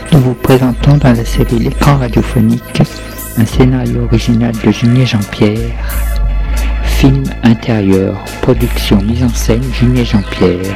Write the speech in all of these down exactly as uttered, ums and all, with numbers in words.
Nous vous présentons dans la série L'écran radiophonique un scénario original de Junier Jean-Pierre. Film intérieur, production, mise en scène Junier Jean-Pierre.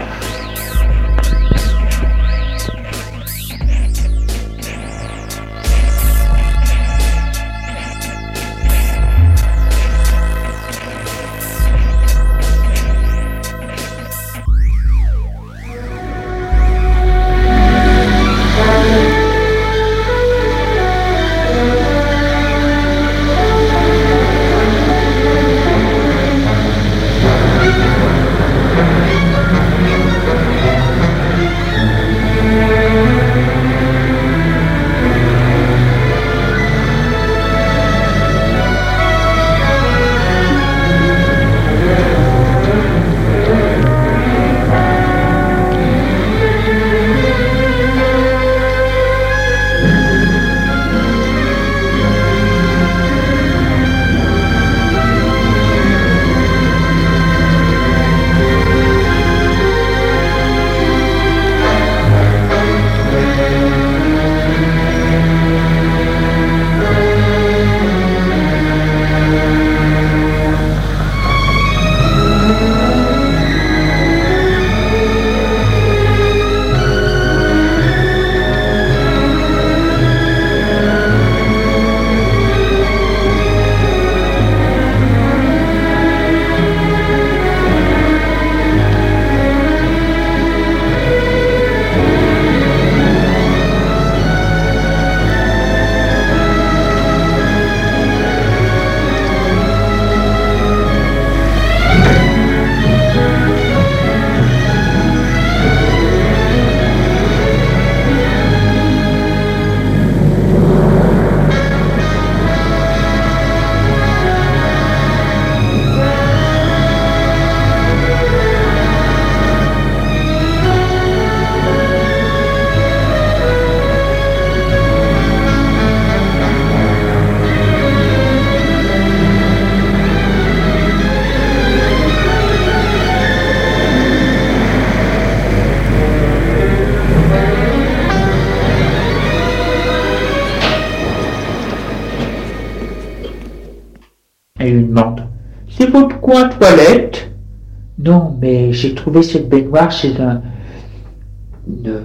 Elle lui demande « C'est votre coin toilette ?»« Non, mais j'ai trouvé cette baignoire chez un une,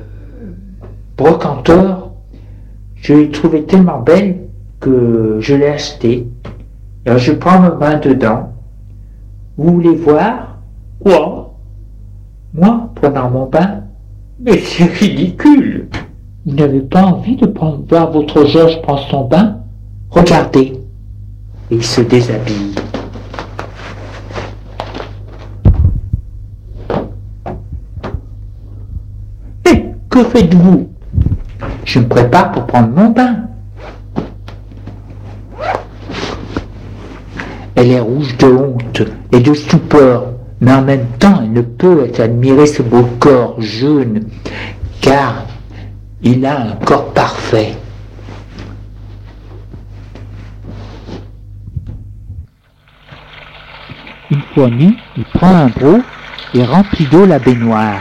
brocanteur. Je l'ai trouvée tellement belle que je l'ai achetée. Alors je prends ma main dedans. Vous voulez voir ?»« Quoi ?»« Moi, prenant mon bain ?»« Mais c'est ridicule. Vous n'avez pas envie de prendre, voir votre Georges prendre son bain ? Regardez. » Et il se déshabille. Eh, que faites-vous ? Je me prépare pour prendre mon bain. Elle est rouge de honte et de stupeur, mais en même temps elle ne peut admirer ce beau corps jaune, car il a un corps parfait. Une fois nu, il prend un broc et remplit d'eau la baignoire.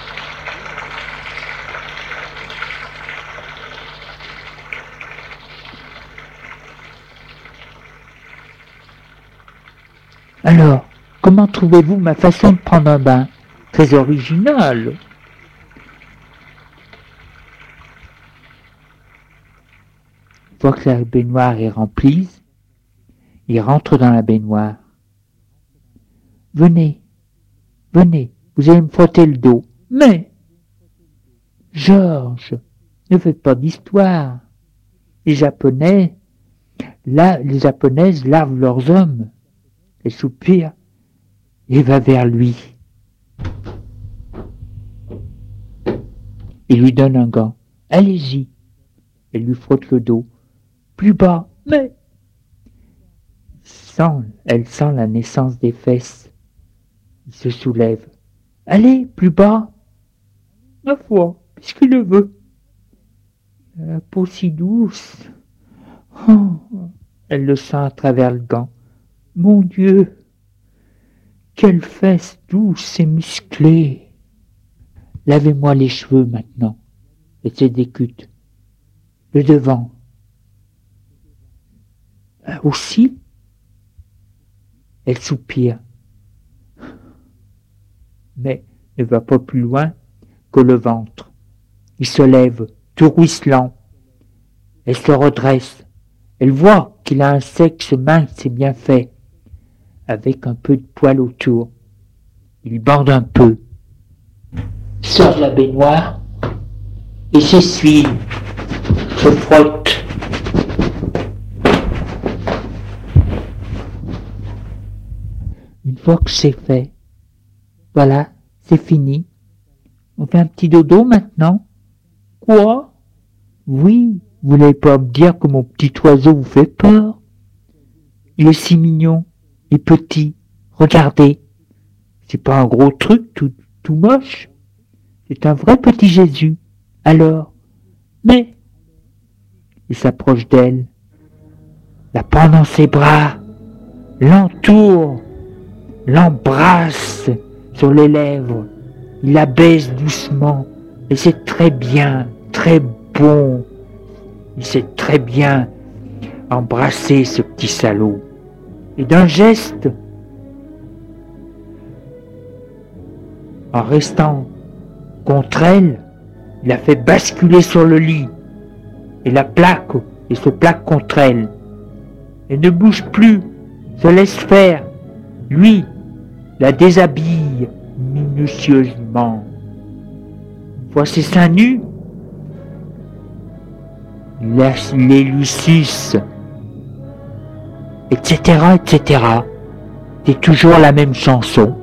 Alors, comment trouvez-vous ma façon de prendre un bain ? Très originale. Une fois que la baignoire est remplie, il rentre dans la baignoire. Venez, venez, vous allez me frotter le dos. Mais, Georges, ne faites pas d'histoire. Les Japonais, là, les Japonaises lavent leurs hommes. Elle soupire et va vers lui. Il lui donne un gant. Allez-y. Elle lui frotte le dos. Plus bas, mais... Sent, elle sent la naissance des fesses. Il se soulève. Allez, plus bas. Ma foi, puisqu'il le veut. La peau si douce. Oh, elle le sent à travers le gant. Mon Dieu, quelles fesses douces et musclées. Lavez-moi les cheveux maintenant. Elle se décute. le devant. Euh, aussi, elle soupire, mais ne va pas plus loin que le ventre. Il se lève, tout ruisselant. Elle se redresse. Elle voit qu'il a un sexe mince et bien fait, avec un peu de poil autour. Il bande un peu, sort de la baignoire et s'essuie, se frotte. Une fois que c'est fait, voilà, c'est fini. On fait un petit dodo maintenant. Quoi? Oui, vous n'allez pas me dire que mon petit oiseau vous fait peur. Il est si mignon et petit. Regardez. C'est pas un gros truc tout, tout moche. C'est un vrai petit Jésus. Alors, mais... Il s'approche d'elle, la prend dans ses bras, l'entoure, l'embrasse sur les lèvres. Il la baise doucement. Et c'est très bien, très bon. Il sait très bien embrasser ce petit salaud. Et d'un geste, en restant contre elle, il la fait basculer sur le lit et la plaque et se plaque contre elle. Elle ne bouge plus, se laisse faire. Lui la déshabille minutieusement. Voit ses seins nus, laisse les lui suce, et cetera, et cetera. C'est toujours la même chanson.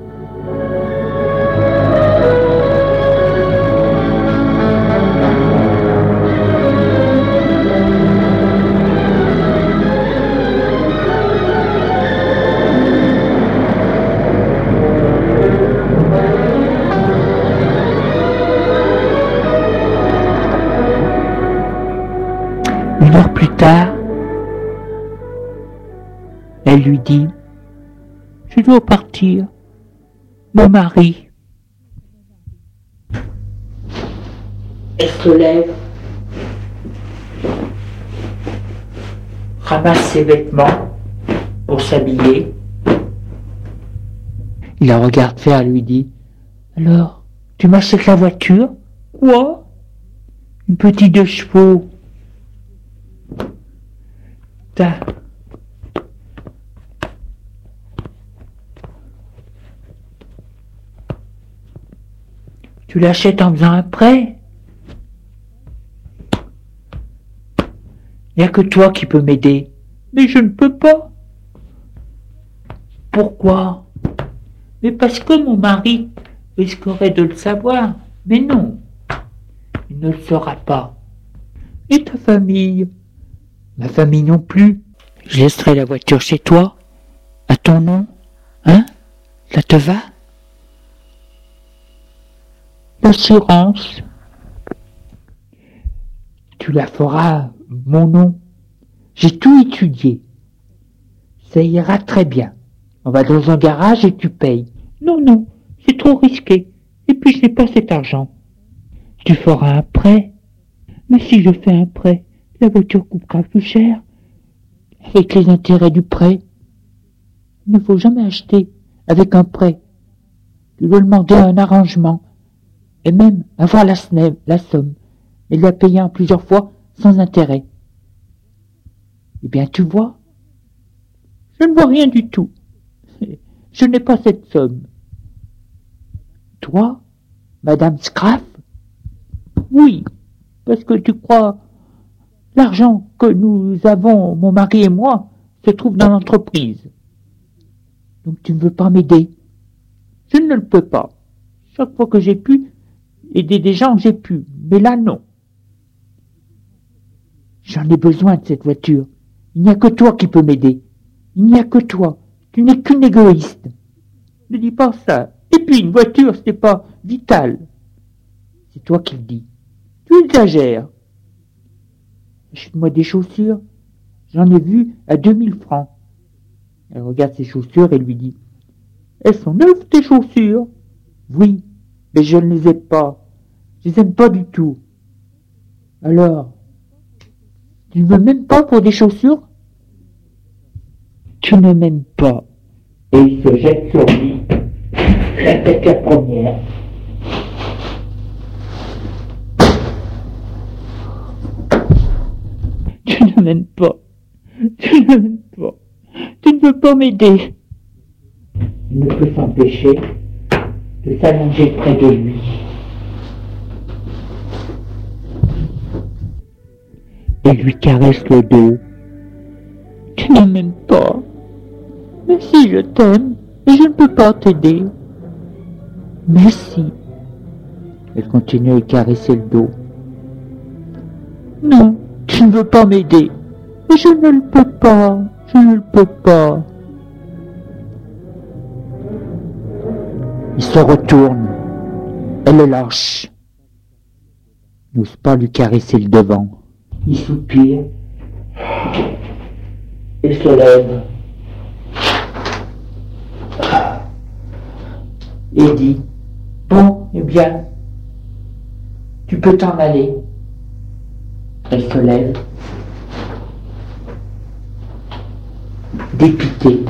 Une heure plus tard, elle lui dit « Je dois partir, mon mari. » Elle se lève, ramasse ses vêtements pour s'habiller. Il la regarde faire et lui dit « Alors, tu m'achètes la voiture ? » ?»« Quoi ? Une petite deux chevaux. » T'as... Tu l'achètes en faisant un prêt? Il n'y a que toi qui peux m'aider. Mais je ne peux pas. Pourquoi? Mais parce que mon mari risquerait de le savoir. Mais non, il ne le saura pas. Et ta famille? Ma famille non plus. Je laisserai la voiture chez toi, à ton nom. Hein? Ça te va? L'assurance, tu la feras, mon nom. J'ai tout étudié. Ça ira très bien. On va dans un garage et tu payes. Non, non, c'est trop risqué. Et puis je n'ai pas cet argent. Tu feras un prêt. Mais si je fais un prêt, la voiture coûtera plus cher. Avec les intérêts du prêt. Il ne faut jamais acheter avec un prêt. Tu dois demander un arrangement. Et même avoir la, la somme, et la payer en plusieurs fois sans intérêt. Eh bien, tu vois, je ne vois rien du tout. Je n'ai pas cette somme. Toi, Madame Scraff? Oui, parce que tu crois, l'argent que nous avons, mon mari et moi, se trouve dans l'entreprise. Donc tu ne veux pas m'aider? Je ne le peux pas. Chaque fois que j'ai pu, aider des gens, j'ai pu, mais là, non. J'en ai besoin de cette voiture. Il n'y a que toi qui peux m'aider. Il n'y a que toi. Tu n'es qu'une égoïste. Ne dis pas ça. Et puis, une voiture, ce n'est pas vital. C'est toi qui le dis. Tu exagères. Achète-moi des chaussures. J'en ai vu à deux mille francs. Elle regarde ses chaussures et lui dit « Elles sont neuves, tes chaussures ?»« Oui, mais je ne les ai pas. Je les aime pas du tout. »« Alors, Tu ne veux même pas pour des chaussures? Tu ne m'aimes pas. Et il se jette sur lui, la tête la première. Tu ne m'aimes pas. Tu ne m'aimes pas. Tu ne veux pas m'aider. Il ne peut s'empêcher de s'allonger près de lui. Et lui caresse le dos. Tu ne m'aimes pas. Mais si je t'aime, je ne peux pas t'aider. Mais si. Elle continue à lui caresser le dos. Non, tu ne veux pas m'aider. Je ne le peux pas. Je ne le peux pas. Il se retourne. Elle le lâche. N'ose pas lui caresser le devant. Il soupire et se lève et dit « Bon, eh bien, tu peux t'en aller. » Elle se lève, dépitée,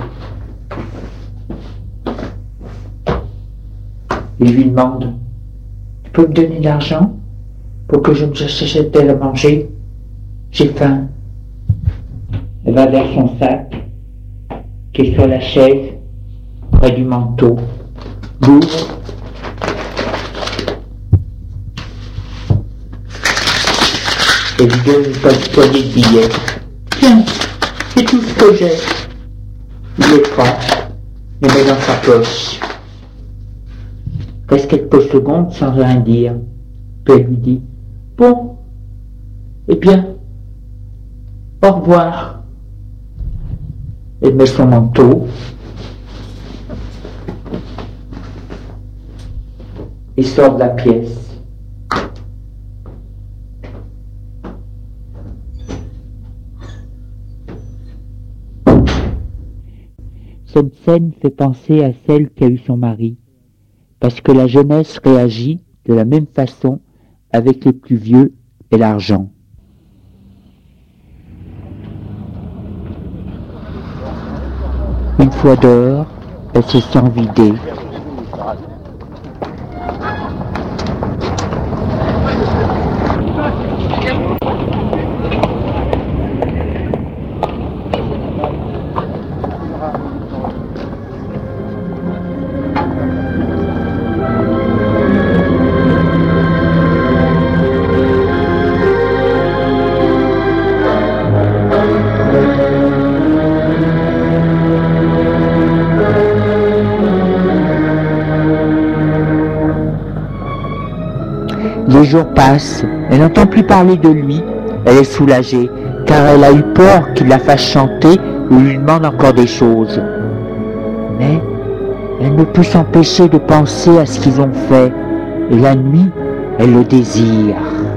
et lui demande « Tu peux me donner de l'argent pour que je me achète à manger? J'ai faim. » Elle va vers son sac, qui est sur la chaise, près du manteau. L'ouvre. Et lui donne une poignée de billets. Tiens, c'est tout ce que j'ai. Il les prend, les met dans sa poche. Reste quelques secondes sans rien dire. Puis elle lui dit, bon, eh bien, au revoir. Elle met son manteau et sort de la pièce. Cette scène fait penser à celle qu'a eue son mari, parce que la jeunesse réagit de la même façon avec les plus vieux et l'argent. Une fois dehors, elle se sent vidée. Les jours passent, elle n'entend plus parler de lui, elle est soulagée, car elle a eu peur qu'il la fasse chanter ou lui demande encore des choses. Mais elle ne peut s'empêcher de penser à ce qu'ils ont fait, et la nuit, elle le désire.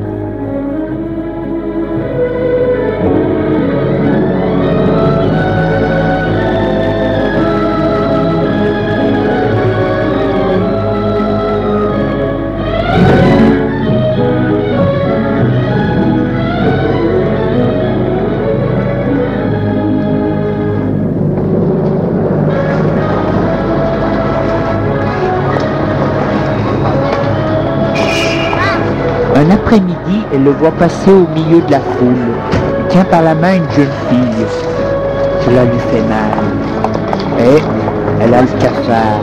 Un après-midi, elle le voit passer au milieu de la foule. Il tient par la main une jeune fille. Cela lui fait mal. Et elle a le cafard.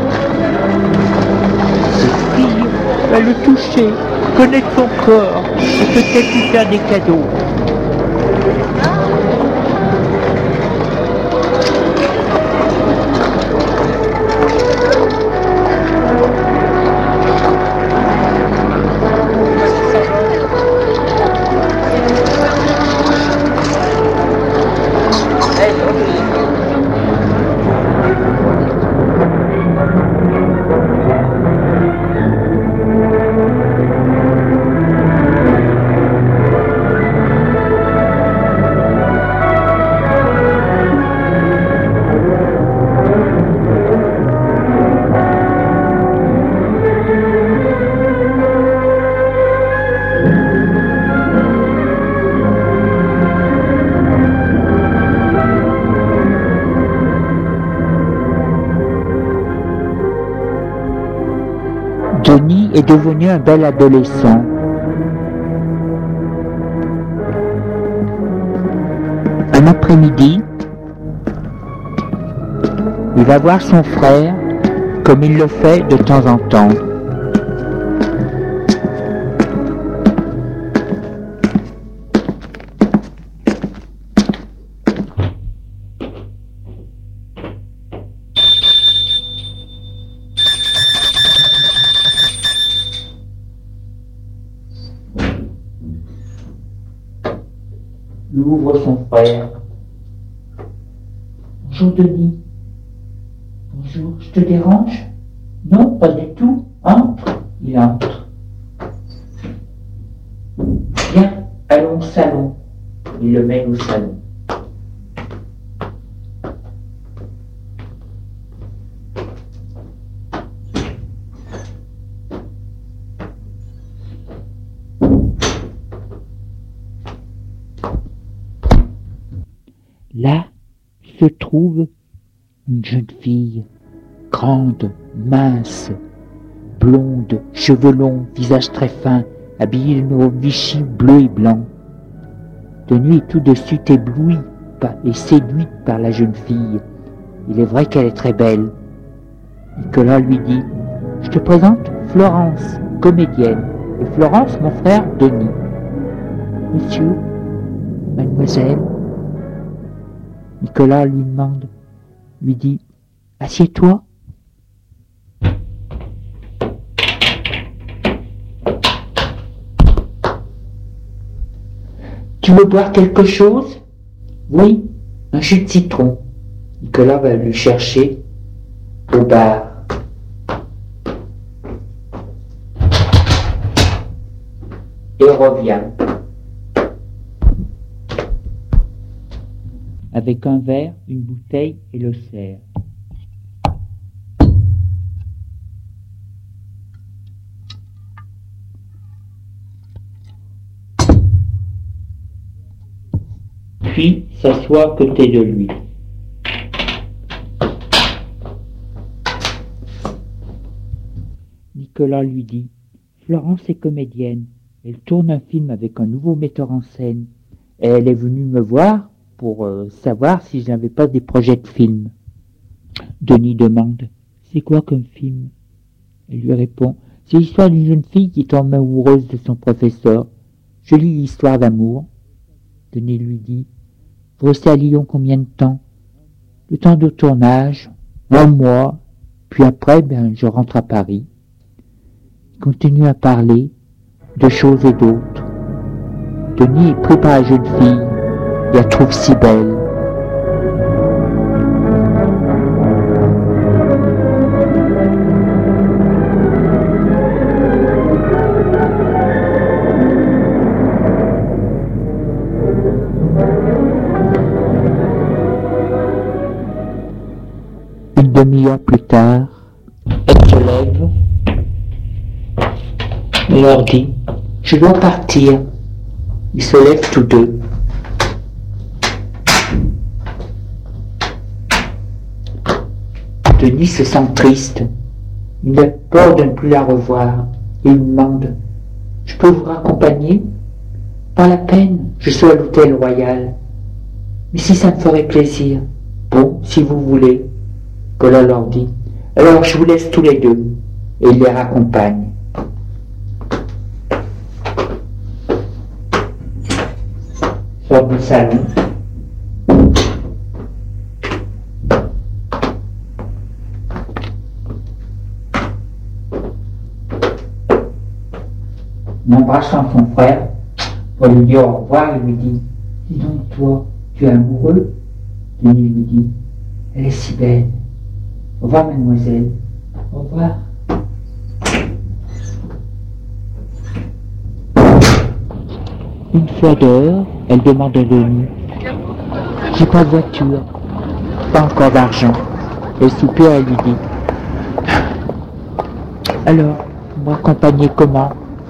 Cette fille va le toucher, connaître son corps et peut-être lui faire des cadeaux. est devenu un bel adolescent. Un après-midi, il va voir son frère comme il le fait de temps en temps. Il ouvre son frère. Bonjour Denis. Bonjour, je te dérange? Non, pas du tout. Entre. Il entre. Viens, allons au salon. Il le mène au salon. Là se trouve une jeune fille, grande, mince, blonde, cheveux longs, visage très fin, habillée d'une robe Vichy bleu et blanc. Denis est tout de suite ébloui et séduit par la jeune fille. Il est vrai qu'elle est très belle. Nicolas lui dit « Je te présente Florence, comédienne, et Florence, mon frère Denis. »« Monsieur, mademoiselle ?» Nicolas lui demande, lui dit « Assieds-toi. » Tu veux boire quelque chose? Oui, un jus de citron. Nicolas va le chercher au bar. Et revient. Avec un verre, une bouteille et le sert. Puis s'assoit à côté de lui. Nicolas lui dit « Florence est comédienne. Elle tourne un film avec un nouveau metteur en scène. Et elle est venue me voir pour euh, savoir si je n'avais pas des projets de film. » Denis demande « C'est quoi comme film ?» Elle lui répond « C'est l'histoire d'une jeune fille qui tombe amoureuse de son professeur. Jolie histoire d'amour. » Denis lui dit « Vous restez à Lyon combien de temps ?»« Le temps de tournage, un mois, puis après, ben, je rentre à Paris. » Il continue à parler de choses et d'autres. Denis est pris par la jeune fille, il la trouve si belle. Une demi-heure plus tard, elle se lève et leur dit « Je dois partir ». Ils se lèvent tous deux. Denis se sent triste. Il a peur de ne plus la revoir et il demande « Je peux vous raccompagner ? Pas la peine, je suis à l'hôtel Royal. Mais si ça me ferait plaisir. Bon, si vous voulez. » Nicolas leur dit « Alors je vous laisse tous les deux. » Et il les raccompagne. Sort du salon. En embrassant son frère, pour lui dire au revoir, il lui dit « Dis donc toi, tu es amoureux ?» Denis lui dit « Elle est si belle. Au revoir mademoiselle. Au revoir. » Une fois dehors, elle demande à Denis « J'ai pas de voiture, pas encore d'argent. » Et soupir, elle lui dit « Alors, vous me raccompagnez comment ?»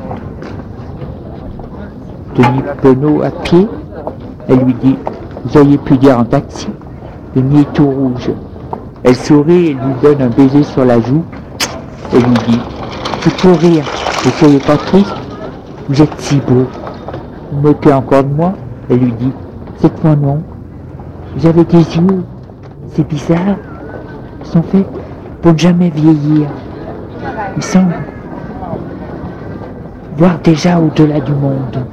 Denis penaud à pied, elle lui dit « Vous auriez pu dire en taxi. » Denis est tout rouge. Elle sourit et lui donne un baiser sur la joue et lui dit Il faut rire. Ne soyez pas triste. Vous êtes si beau. Vous vous moquez encore de moi? Elle lui dit. Cette fois non. Vous avez des yeux. C'est bizarre. Ils sont faits pour ne jamais vieillir. Ils semblent voir déjà au-delà du monde.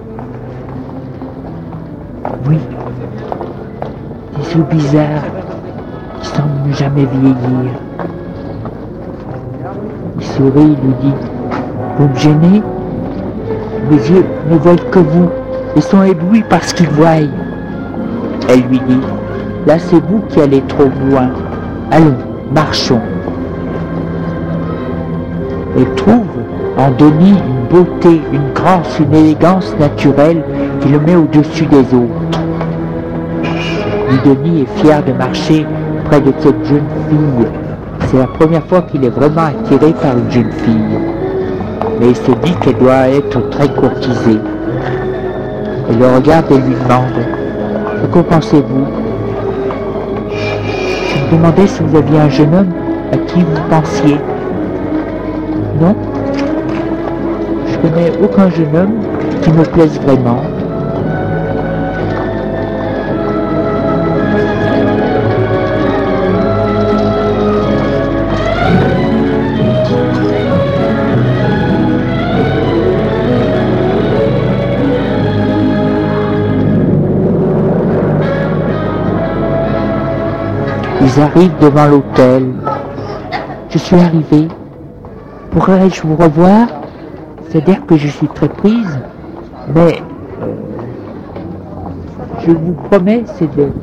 Oui. Des yeux bizarres qui semblent ne jamais vieillir. Il sourit, il lui dit. Vous me gênez? Mes yeux ne voient que vous et sont éblouis par ce qu'ils voient. Elle lui dit, là c'est vous qui allez trop loin. Allons, marchons. Elle trouve en Denis une beauté, une grâce, une élégance naturelle qui le met au-dessus des autres. Et Denis est fier de marcher près de cette jeune fille. C'est la première fois qu'il est vraiment attiré par une jeune fille. Mais il se dit qu'elle doit être très courtisée. Elle le regarde et lui demande « Que pensez-vous » Je me demandais si vous aviez un jeune homme à qui vous pensiez. Non, je connais aucun jeune homme qui me plaise vraiment. Ils arrivent devant l'hôtel. Je suis arrivé. Pourrais-je vous revoir? C'est-à-dire que je suis très prise, mais euh, je vous promets, c'est de...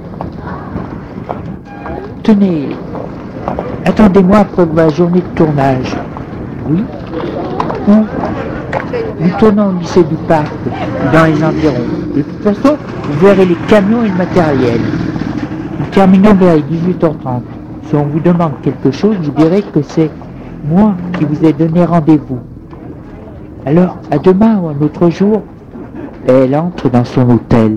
Tenez, attendez-moi après ma journée de tournage. Oui? Où? Nous tournons au lycée du parc, dans les environs. De toute façon, vous verrez les camions et le matériel. Nous terminons vers les dix-huit heures trente. Si on vous demande quelque chose, vous direz que c'est moi qui vous ai donné rendez-vous. Alors, à demain ou un autre jour. Et elle entre dans son hôtel.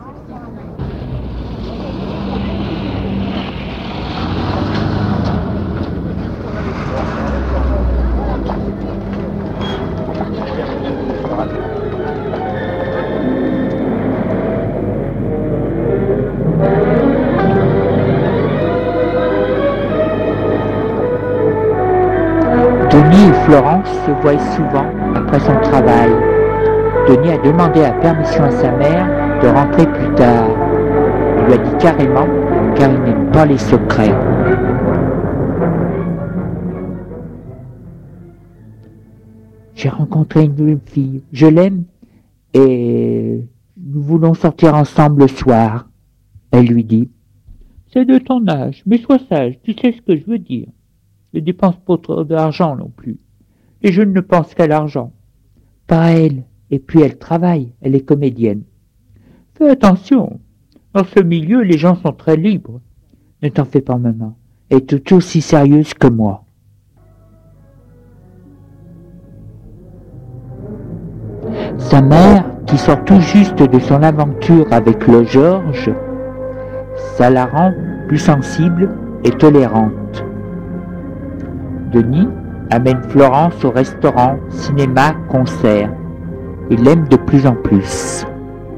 Denis et Florence se voient souvent après son travail. Denis a demandé la permission à sa mère de rentrer plus tard. Il lui a dit carrément car il n'aime pas les secrets. J'ai rencontré une jeune fille, je l'aime et nous voulons sortir ensemble le soir. Elle lui dit, c'est de ton âge, mais sois sage, tu sais ce que je veux dire. Ne dépense pas trop d'argent non plus. Les jeunes ne pensent qu'à l'argent. Pas elle. Et puis elle travaille, elle est comédienne. Fais attention. Dans ce milieu, les gens sont très libres. Ne t'en fais pas, maman. Elle est tout aussi sérieuse que moi. Sa mère, qui sort tout juste de son aventure avec le Georges, ça la rend plus sensible et tolérante. Denis amène Florence au restaurant, cinéma, concert. Il l'aime de plus en plus.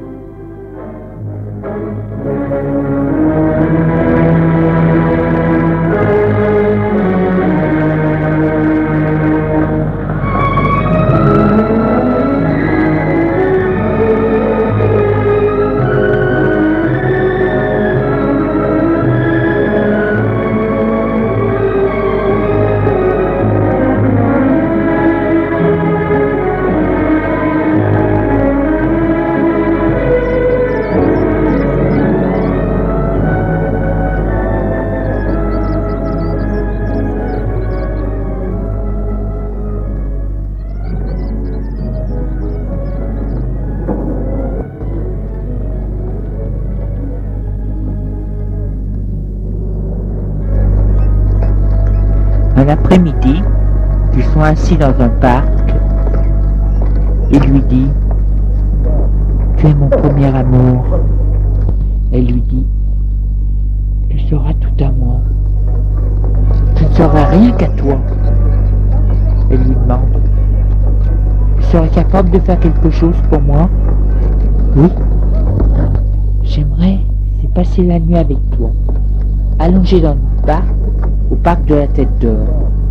Un après-midi, ils sont assis dans un parc. Il lui dit « Tu es mon premier amour ». Elle lui dit « Tu seras tout à moi. Je ne serai rien qu'à toi. Elle lui demande. Tu serais capable de faire quelque chose pour moi? Oui. J'aimerais c'est passer la nuit avec toi, allongé dans le parc, au parc de la Tête d'Or.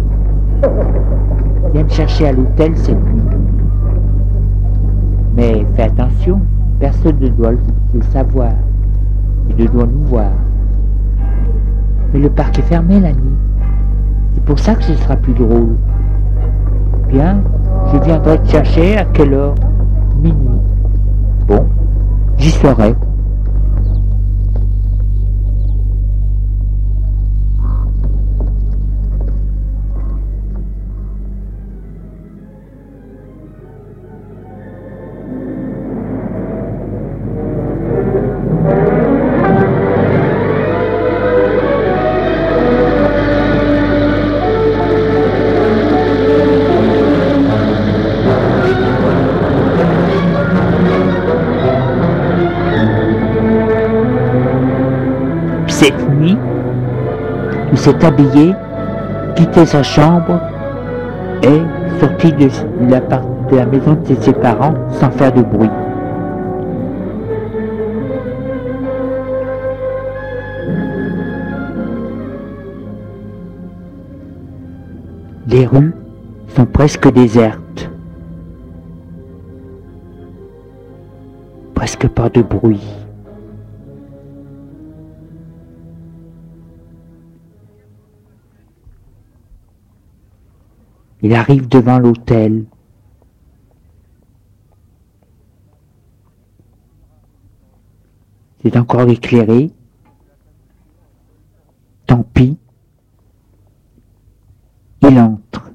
Viens me chercher à l'hôtel cette nuit. Mais fais attention, personne ne doit le savoir. Il ne doit nous voir. Mais le parc est fermé la nuit. C'est pour ça que ce sera plus drôle. Bien, je viendrai te chercher à quelle heure? Minuit. Bon, j'y serai. Cette nuit, il s'est habillé, quitté sa chambre et sorti de la, de la maison de ses parents sans faire de bruit. Les rues sont presque désertes, presque pas de bruit. Il arrive devant l'hôtel. C'est encore éclairé. Tant pis. Il entre.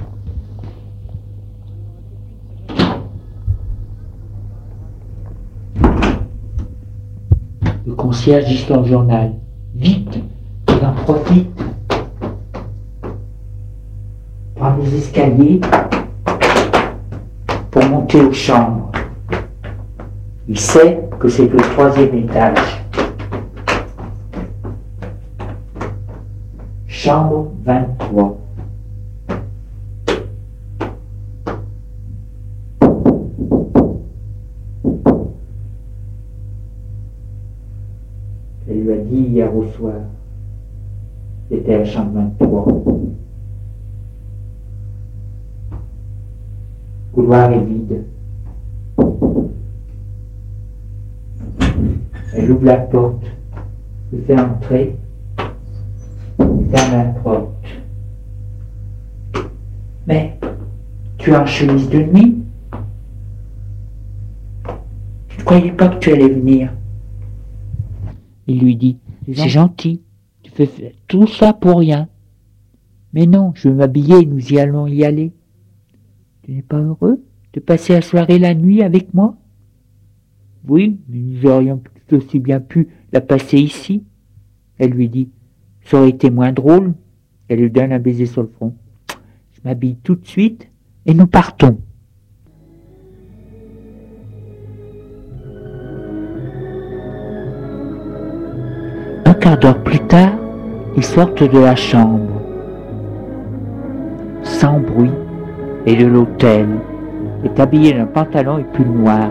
Le concierge dit son journal. Vite, il en profite. Prend les escaliers pour monter aux chambres. Il sait que c'est le troisième étage. Chambre vingt-trois. Elle lui a dit hier au soir. C'était à la chambre vingt-trois. Le couloir est vide. Elle ouvre la porte, se fait entrer, ferme la porte. Mais, tu es en chemise de nuit? Je ne croyais pas que tu allais venir. Il lui dit, c'est gentil, tu fais tout ça pour rien. Mais non, je veux m'habiller, nous y allons y aller. Tu n'es pas heureux de passer la soirée la nuit avec moi? Oui, mais nous aurions tout aussi bien pu la passer ici. Elle lui dit, ça aurait été moins drôle. Elle lui donne un baiser sur le front. Je m'habille tout de suite et nous partons. Un quart d'heure plus tard, ils sortent de la chambre. Sans bruit. Et de l'hôtel, est habillé d'un pantalon et pull noir.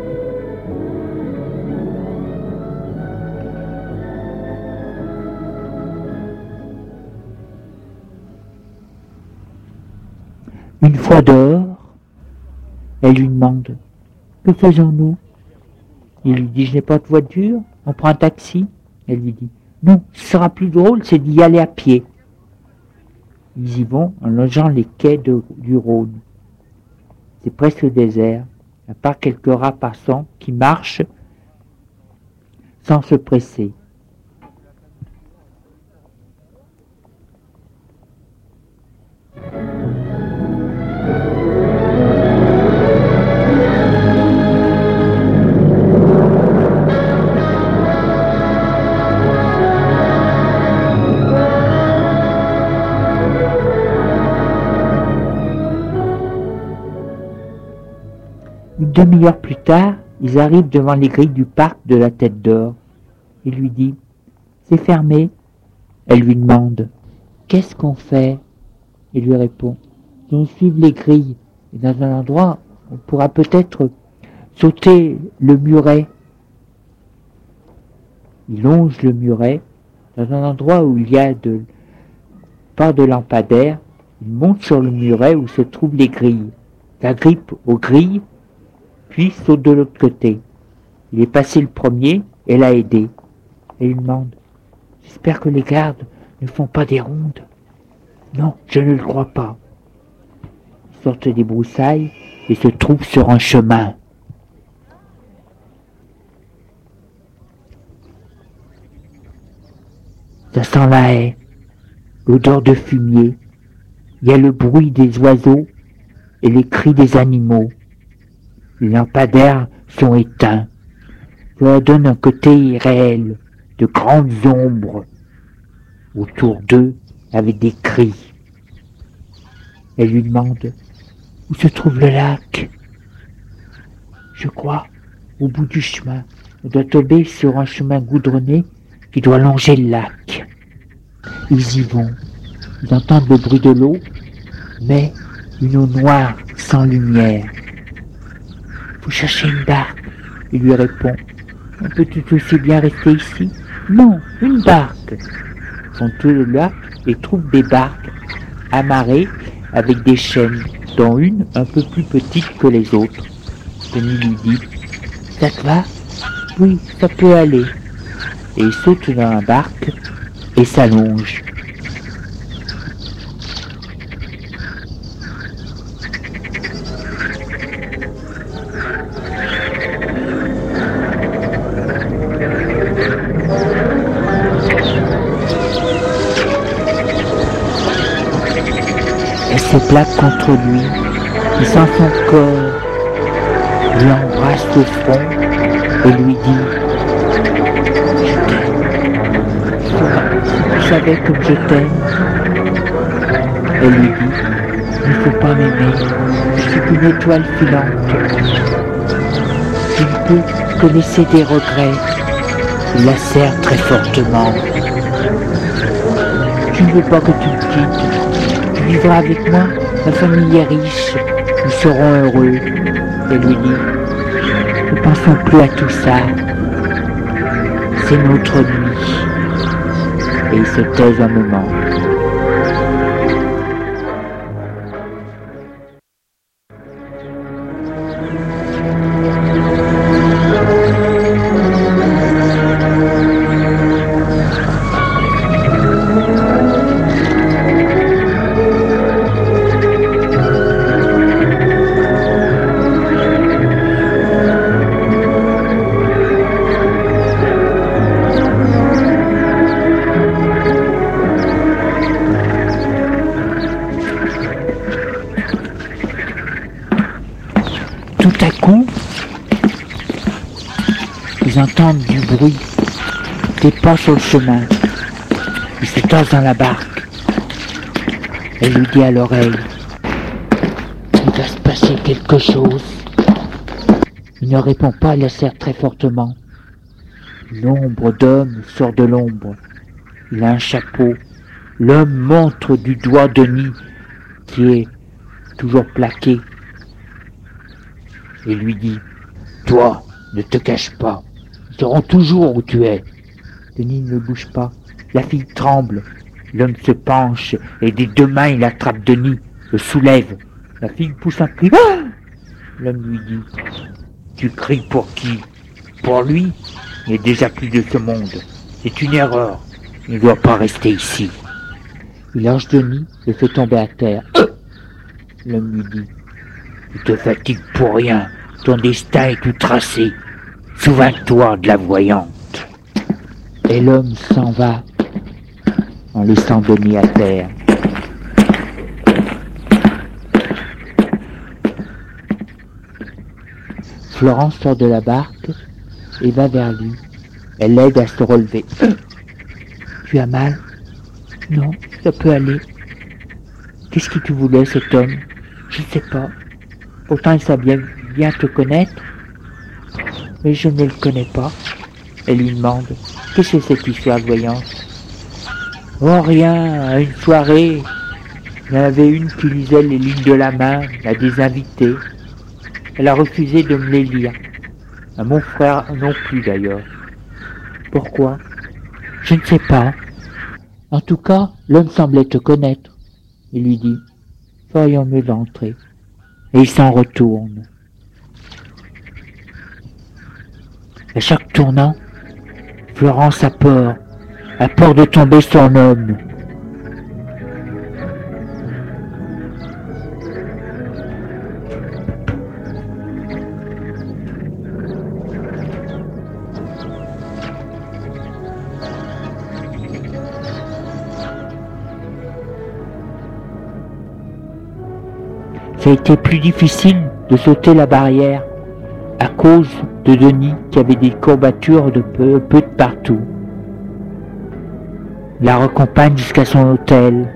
Une fois dehors, elle lui demande « Que faisons-nous » Il lui dit « Je n'ai pas de voiture, on prend un taxi ?» Elle lui dit « Non, ce qui sera plus drôle, c'est d'y aller à pied. » Ils y vont en longeant les quais de, du Rhône. C'est presque désert, à part quelques rats passants qui marchent sans se presser. Une demi-heure plus tard, ils arrivent devant les grilles du parc de la Tête d'Or. Il lui dit « C'est fermé ». Elle lui demande « Qu'est-ce qu'on fait ?» Il lui répond « allons suivre les grilles. Et dans un endroit, on pourra peut-être sauter le muret. Il longe le muret dans un endroit où il y a de, pas de lampadaire. Il monte sur le muret où se trouvent les grilles. S'agrippe aux grilles, puis saute de l'autre côté. Il est passé le premier et l'a aidé. Et il demande « J'espère que les gardes ne font pas des rondes. » « Non, je ne le crois pas. » Ils sortent des broussailles et se trouvent sur un chemin. Ça sent la haie, l'odeur de fumier. Il y a le bruit des oiseaux et les cris des animaux. Les lampadaires sont éteints. Cela donne un côté irréel, de grandes ombres autour d'eux avec des cris. Elle lui demande où se trouve le lac. Je crois, au bout du chemin. On doit tomber sur un chemin goudronné qui doit longer le lac. Ils y vont. Ils entendent le bruit de l'eau, mais une eau noire sans lumière. Faut chercher une barque, il lui répond. On peut tout aussi bien rester ici? Non, une barque. Ils font tout le lac et trouvent des barques amarrées avec des chaînes, dont une un peu plus petite que les autres. Denis lui dit « Ça te va? Oui, ça peut aller. » Et il saute dans la barque et s'allonge. Elle se plaque contre lui, il sent son corps, lui embrasse au front et lui dit « Je t'aime, tu savais comme je t'aime. » Elle lui dit « Il ne faut pas m'aimer, je suis qu'une étoile filante. Je ne peux que laisser des regrets. » Il la serre très fortement. « Je ne veux pas que tu me quittes. Tu vivras avec moi, ma famille est riche, nous serons heureux. » Elle lui dit « Ne pensons plus à tout ça, c'est notre nuit. » Et il se taise un moment. Tout à coup, ils entendent du bruit, des pas sur le chemin. Ils se tassent dans la barque. Elle lui dit à l'oreille « Il va se passer quelque chose. » Il ne répond pas, elle la serre très fortement. L'ombre d'homme sort de l'ombre. Il a un chapeau. L'homme montre du doigt Denis, qui est toujours plaqué, et lui dit « Toi, ne te cache pas, ils sauront toujours où tu es. » Denis ne bouge pas, la fille tremble, l'homme se penche et des deux mains il attrape Denis, le soulève. La fille pousse un cri. Ah ! L'homme lui dit « Tu cries pour qui? Pour lui? Il n'est déjà plus de ce monde. C'est une erreur, il ne doit pas rester ici. » Il lâche Denis et fait tomber à terre. L'homme lui dit « Tu te fatigues pour rien, ton destin est tout tracé. Souviens-toi de la voyante. » Et l'homme s'en va en laissant Denis à terre. Florence sort de la barque et va vers lui. Elle l'aide à se relever. « Tu as mal? » « Non, ça peut aller. » « Qu'est-ce qu'il te voulait, cet homme? » ?»« Je ne sais pas. Pourtant, il savait bien, bien te connaître. » »« Mais je ne le connais pas. » Elle lui demande « Qu'est-ce que c'est cette histoire de voyance? »« Oh, rien, à une soirée. Il y en avait une qui lisait les lignes de la main à des invités. Elle a refusé de me les lire. À mon frère non plus d'ailleurs. Pourquoi? Je ne sais pas. En tout cas, l'homme semblait te connaître. Il lui dit, ferions mieux d'entrer. Et il s'en retourne. À chaque tournant, Florence a peur, a peur de tomber sur un homme. Ça a été plus difficile de sauter la barrière à cause de Denis qui avait des courbatures de peu, peu de partout. Il la raccompagne jusqu'à son hôtel.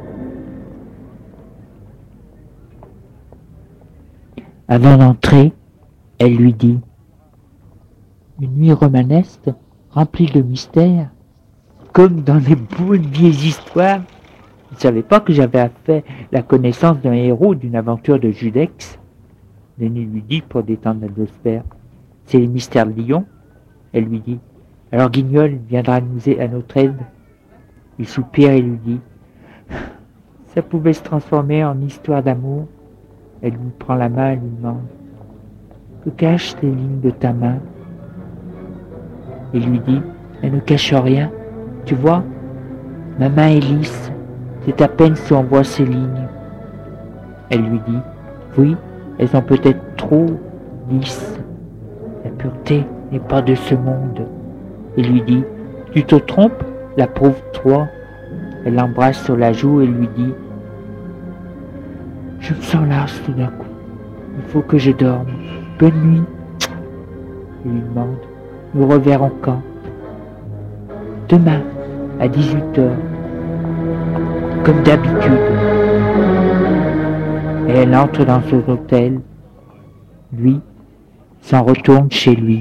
Avant d'entrer, elle lui dit « Une nuit romanesque remplie de mystères, comme dans les bonnes vieilles histoires. » Je ne savais pas que j'avais fait la connaissance d'un héros d'une aventure de Judex. Denis lui dit pour détendre l'atmosphère. C'est les mystères de Lyon. Elle lui dit. Alors Guignol viendra nous à notre aide. Il soupire et lui dit. Ça pouvait se transformer en histoire d'amour. Elle lui prend la main et lui demande. Que cachent les lignes de ta main? Il lui dit. Elle ne cache rien. Tu vois, ma main est lisse. C'est à peine si on voit ces lignes. Elle lui dit, oui, elles sont peut-être trop lisses. La pureté n'est pas de ce monde. Il lui dit, tu te trompes, la prouve-toi. Elle l'embrasse sur la joue et lui dit, je me sens lasse tout d'un coup. Il faut que je dorme. Bonne nuit. Il lui demande, nous reverrons quand? Demain, à dix-huit heures. Comme d'habitude. Et elle entre dans son hôtel. Lui s'en retourne chez lui.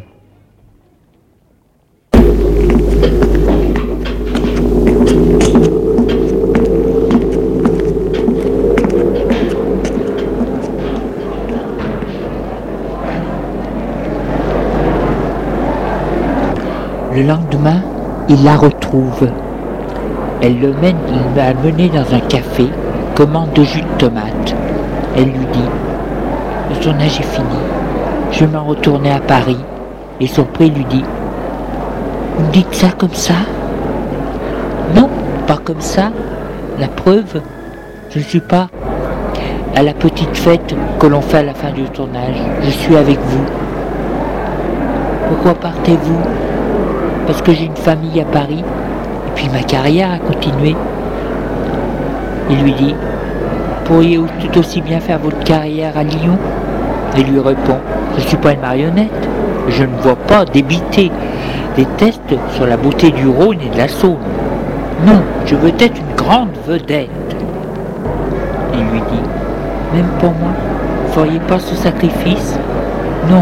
Le lendemain, il la retrouve. Elle le mène, il l'a mené dans un café, commande de jus de tomate. Elle lui dit, le tournage est fini, je vais m'en retourner à Paris. Et surpris lui dit, vous me dites ça comme ça? Non, pas comme ça. La preuve, je ne suis pas à la petite fête que l'on fait à la fin du tournage. Je suis avec vous. Pourquoi partez-vous? Parce que j'ai une famille à Paris. Et puis ma carrière a continué. Il lui dit, pourriez-vous tout aussi bien faire votre carrière à Lyon? Elle lui répond, je ne suis pas une marionnette, je ne vois pas débiter des tests sur la beauté du Rhône et de la Saône. Non, je veux être une grande vedette. Il lui dit, même pour moi, vous ne feriez pas ce sacrifice? Non,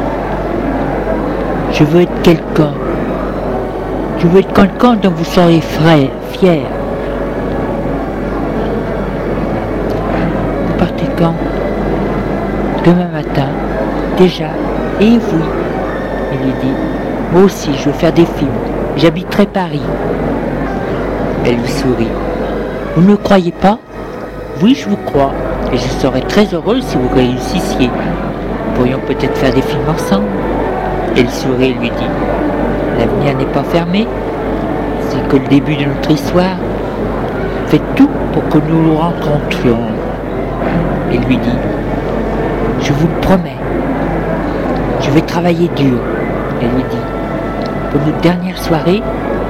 je veux être quelqu'un. Je veux être quelqu'un dont vous serez frais, fier. Vous partez quand? Demain matin. Déjà? Et oui. Il lui dit, moi aussi je veux faire des films. J'habiterai Paris. Elle lui sourit. Vous ne me croyez pas? Oui, je vous crois. Et je serais très heureuse si vous réussissiez. Nous pourrions peut-être faire des films ensemble. Elle sourit et lui dit, l'avenir n'est pas fermé, c'est que le début de notre histoire. Faites tout pour que nous nous rencontrions. Il lui dit, je vous le promets, je vais travailler dur. Elle lui dit, pour notre dernière soirée,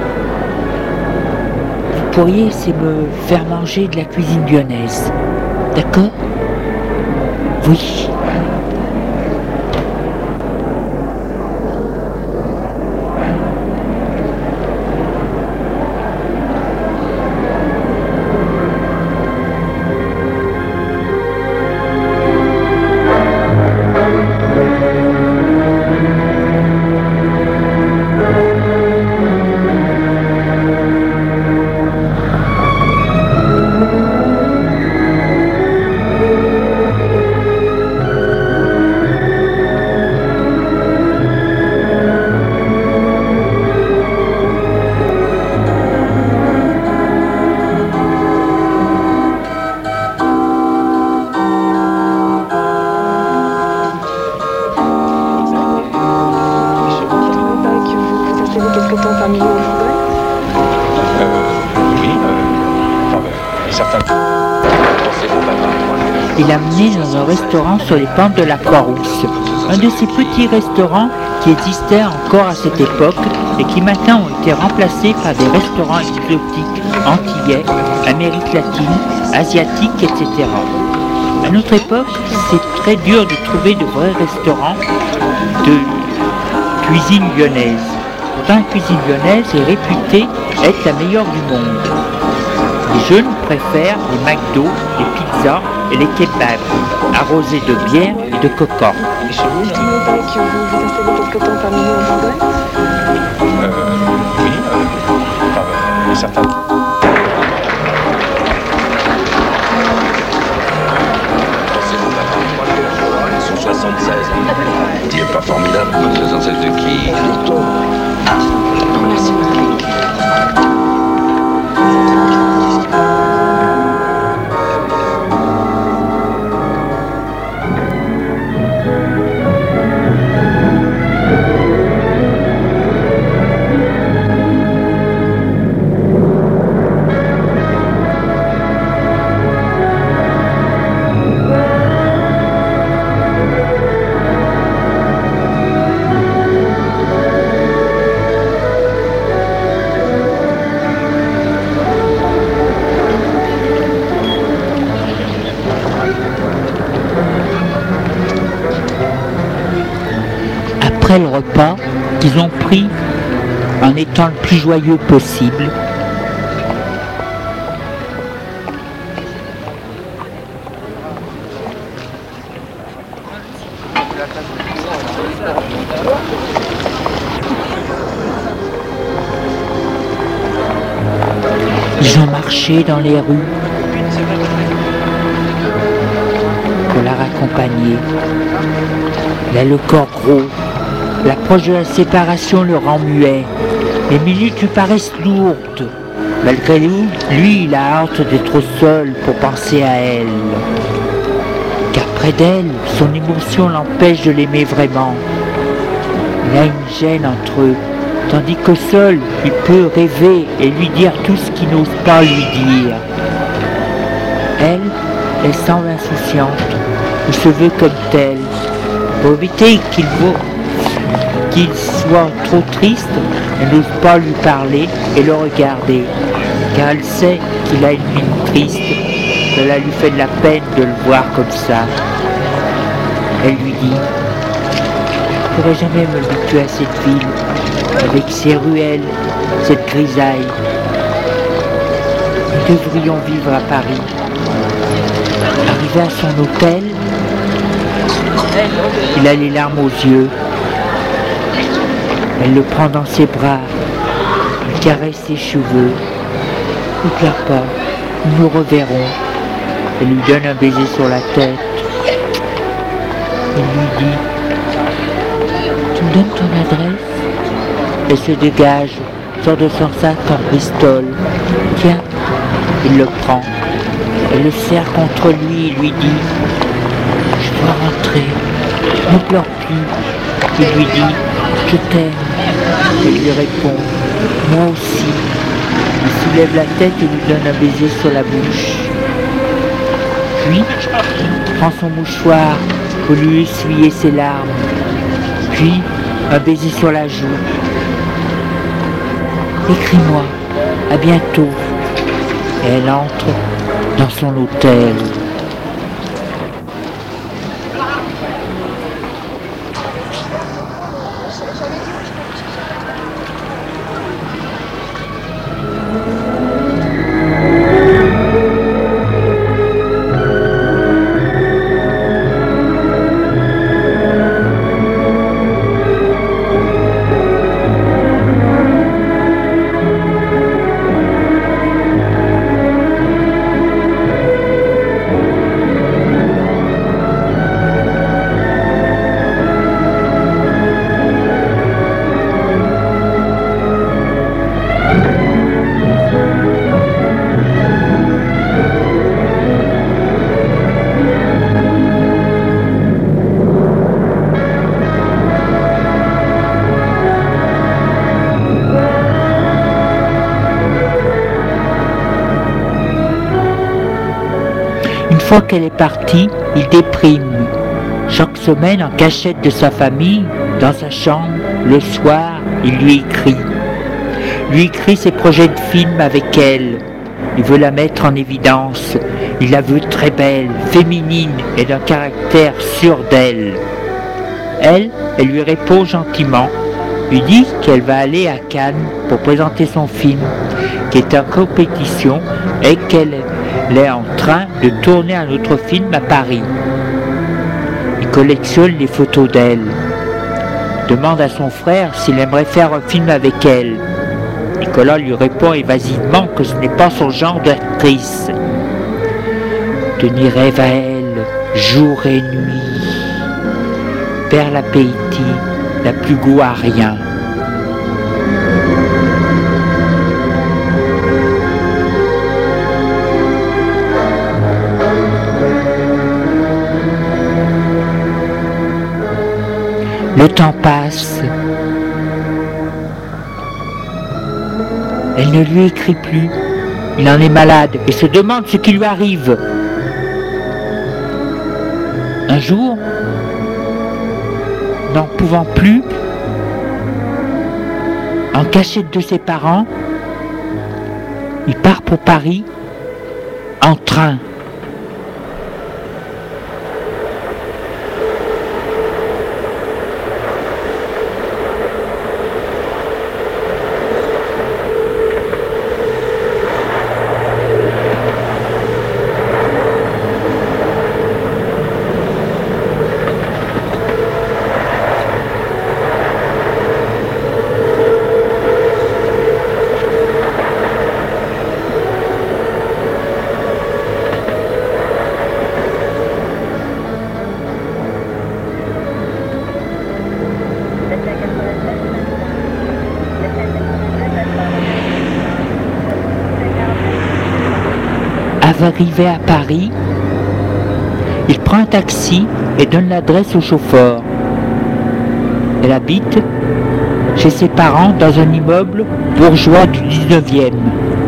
vous pourriez essayer de me faire manger de la cuisine lyonnaise. D'accord? Oui. quelque temps parmi nous en Bourgogne? Euh, oui, euh, enfin, ben, certains. Pensez-vous pas par Il l'a amené dans un restaurant sur les pentes de la Croix-Rousse. Un de ces petits restaurants qui existaient encore à cette époque et qui maintenant ont été remplacés par des restaurants exotiques, antillais, Amérique latine, asiatiques, et cetera. À notre époque, c'est très dur de trouver de vrais restaurants de cuisine lyonnaise. Pourtant, la cuisine lyonnaise est réputée être la meilleure du monde. Les jeunes préfèrent les McDo, les pizzas et les kebabs, arrosés de bière et de coca. Et chez vous, vous m'avez parlé que vous vous installez quelque temps parmi nous en Bourgogne? Euh, oui, euh, enfin, ben, certains. Pensez-vous pas par Ils sont soixante-seize. Tu es pas formidable? soixante-seize de qui? Merci. Après le repas qu'ils ont pris en étant le plus joyeux possible, ils ont marché dans les rues pour la raccompagner. Il a le corps gros. L'approche de la séparation le rend muet. Les minutes lui paraissent lourdes. Malgré lui, lui, il a hâte d'être seul pour penser à elle. Car près d'elle, son émotion l'empêche de l'aimer vraiment. Il a une gêne entre eux, tandis que seul, il peut rêver et lui dire tout ce qu'il n'ose pas lui dire. Elle, elle semble insouciante, ou se veut comme telle. Pour éviter qu'il vaut qu'il soit trop triste, elle n'ose pas lui parler et le regarder, car elle sait qu'il a une mine triste. Cela lui fait de la peine de le voir comme ça. Elle lui dit: « Je ne pourrais jamais m'habituer à cette ville, avec ses ruelles, cette grisaille. Nous devrions vivre à Paris. » Arrivé à son hôtel, il a les larmes aux yeux. Elle le prend dans ses bras, lui caresse ses cheveux. « Ne pleure pas, nous nous reverrons. » Elle lui donne un baiser sur la tête. Il lui dit: « Tu me donnes ton adresse ?» Elle se dégage, sort de son sac en bristol. « Tiens !» Il le prend. Elle le serre contre lui et lui dit: « Je dois rentrer, ne pleure plus. » Il lui dit: « Je t'aime. » Elle lui répond: « Moi aussi. » Il soulève la tête et lui donne un baiser sur la bouche. Puis, prend son mouchoir pour lui essuyer ses larmes. Puis, un baiser sur la joue. « Écris-moi, à bientôt. » Et elle entre dans son hôtel. fois qu'elle est partie, il déprime. Chaque semaine, en cachette de sa famille, dans sa chambre, le soir, il lui écrit. Lui écrit ses projets de film avec elle. Il veut la mettre en évidence. Il la veut très belle, féminine et d'un caractère sûr d'elle. Elle, elle lui répond gentiment, lui dit qu'elle va aller à Cannes pour présenter son film, qui est en compétition et qu'elle est en train de tourner un autre film à Paris. Il collectionne les photos d'elle. Demande à son frère s'il aimerait faire un film avec elle. Nicolas lui répond évasivement que ce n'est pas son genre d'actrice. Denis rêve à elle, jour et nuit. Perd l'appétit, n'a plus goût à rien. Le temps passe. Elle ne lui écrit plus. Il en est malade et se demande ce qui lui arrive. Un jour, n'en pouvant plus, en cachette de ses parents, il part pour Paris en train. Arrivé à Paris, il prend un taxi et donne l'adresse au chauffeur. Elle habite chez ses parents dans un immeuble bourgeois du dix-neuvième.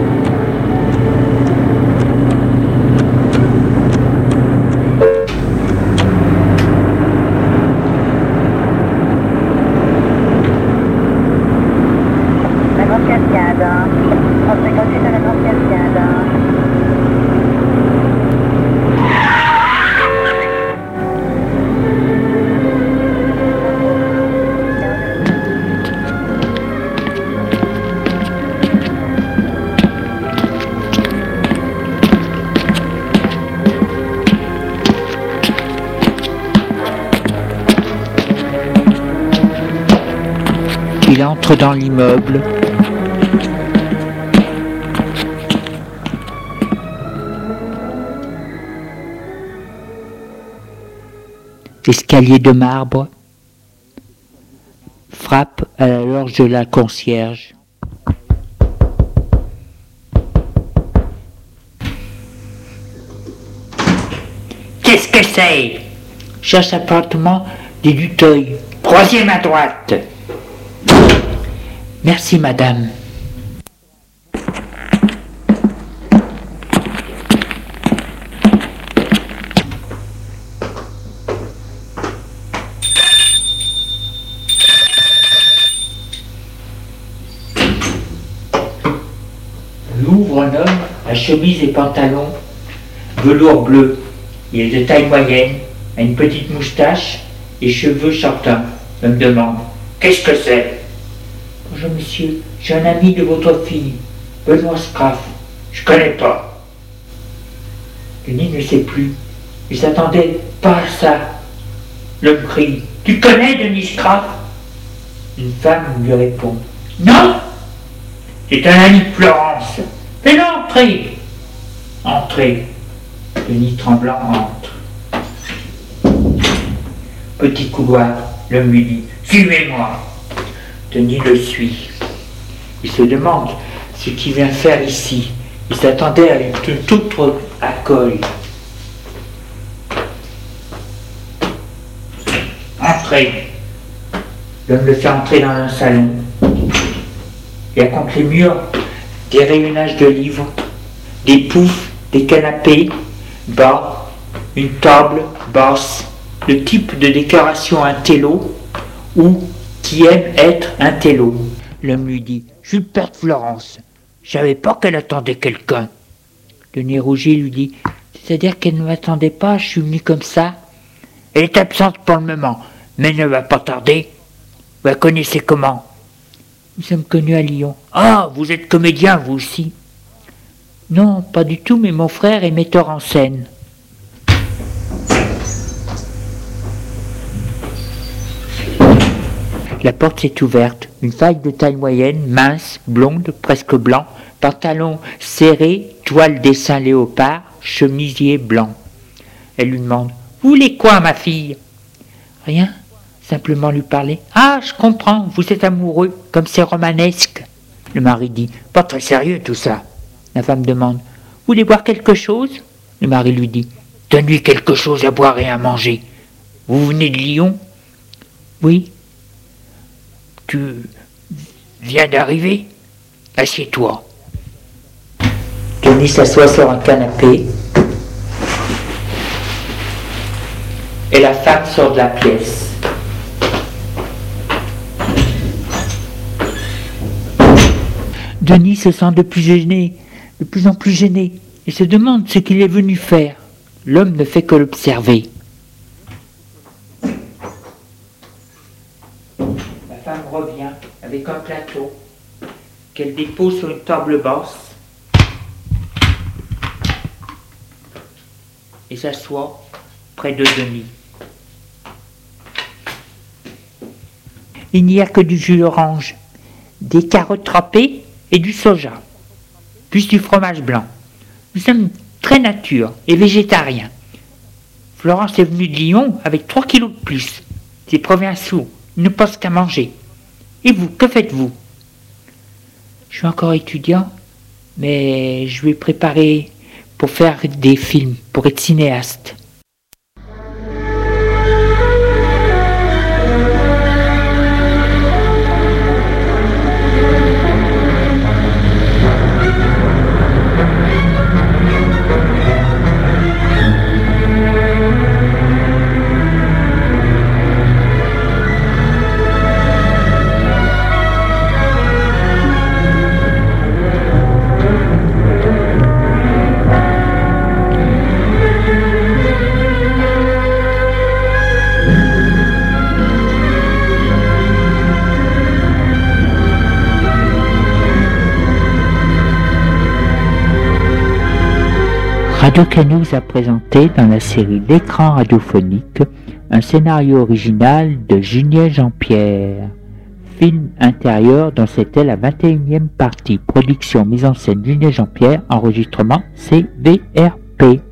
Il entre dans l'immeuble. Escalier de marbre. Frappe à la loge de la concierge. Qu'est-ce que c'est? Cherche appartement des Duteuil. Troisième à droite. Merci, madame. Il ouvre un homme à chemise et pantalon, velours bleu. Il est de taille moyenne, a une petite moustache et cheveux châtains. Il me demande « Qu'est-ce que c'est ?» Bonjour monsieur, j'ai un ami de votre fille, Benoît Scraff. Je connais pas. Denis ne sait plus. Il s'attendait pas à ça. L'homme crie. Tu connais Denis Scraff? Une femme lui répond. Non, c'est un ami de Florence. Fais-le entrer. Entrez. Denis tremblant entre. Petit couloir, l'homme lui dit. Suivez-moi. Denis le suit. Il se demande ce qu'il vient faire ici. Il s'attendait à une toute autre accueil. Entrez. L'homme le fait entrer dans un salon. Il y a contre les murs des rayonnages de livres, des poufs, des canapés, bas, une table basse, le type de décoration intello ou qui aime être intello. L'homme lui dit « Je suis le père de Florence. Je savais pas qu'elle attendait quelqu'un. » Denis Rouget lui dit « C'est-à-dire qu'elle ne m'attendait pas, je suis venu comme ça. Elle est absente pour le moment, mais ne va pas tarder. Vous la connaissez comment ?»« Nous sommes connus à Lyon. »« Ah, vous êtes comédien, vous aussi ?»« Non, pas du tout, mais mon frère est metteur en scène. » La porte s'est ouverte. Une femme de taille moyenne, mince, blonde, presque blanc, pantalon serré, toile dessin léopard, chemisier blanc. Elle lui demande « Vous voulez quoi, ma fille ?»« Rien, simplement lui parler. »« Ah, je comprends, vous êtes amoureux, comme c'est romanesque. » Le mari dit « Pas très sérieux tout ça. » La femme demande « Vous voulez boire quelque chose ?» Le mari lui dit « Donne-lui quelque chose à boire et à manger. Vous venez de Lyon ?»« Oui. »« Tu viens d'arriver ? Assieds-toi. » Denis s'assoit sur un canapé et la femme sort de la pièce. Denis se sent de plus gêné, de plus en plus gêné, et se demande ce qu'il est venu faire. L'homme ne fait que l'observer. La femme revient avec un plateau qu'elle dépose sur une table basse et s'assoit près de Denis. Il n'y a que du jus d'orange, des carottes râpées et du soja, plus du fromage blanc. Nous sommes très nature et végétariens. Florence est venue de Lyon avec trois kilos de plus. Ces provinciaux ne pensent qu'à manger. Et vous, que faites-vous ? Je suis encore étudiant, mais je vais préparer pour faire des films, pour être cinéaste. Radio-Canut vous a présenté dans la série L'écran radiophonique un scénario original de Julien Jean-Pierre. Film intérieur dont c'était la vingt et unième partie. Production mise en scène Julien Jean-Pierre. Enregistrement C V R P.